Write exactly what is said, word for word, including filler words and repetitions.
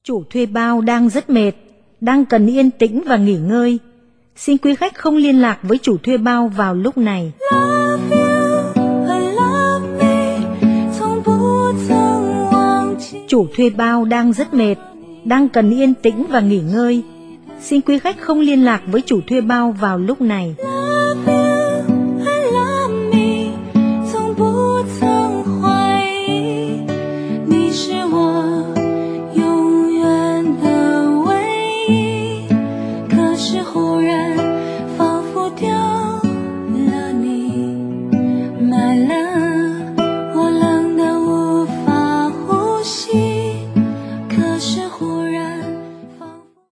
Chủ thuê bao đang rất mệt, đang cần yên tĩnh và nghỉ ngơi. Xin quý khách không liên lạc với chủ thuê bao vào lúc này. Chủ thuê bao đang rất mệt, đang cần yên tĩnh và nghỉ ngơi. Xin quý khách không liên lạc với chủ thuê bao vào lúc này.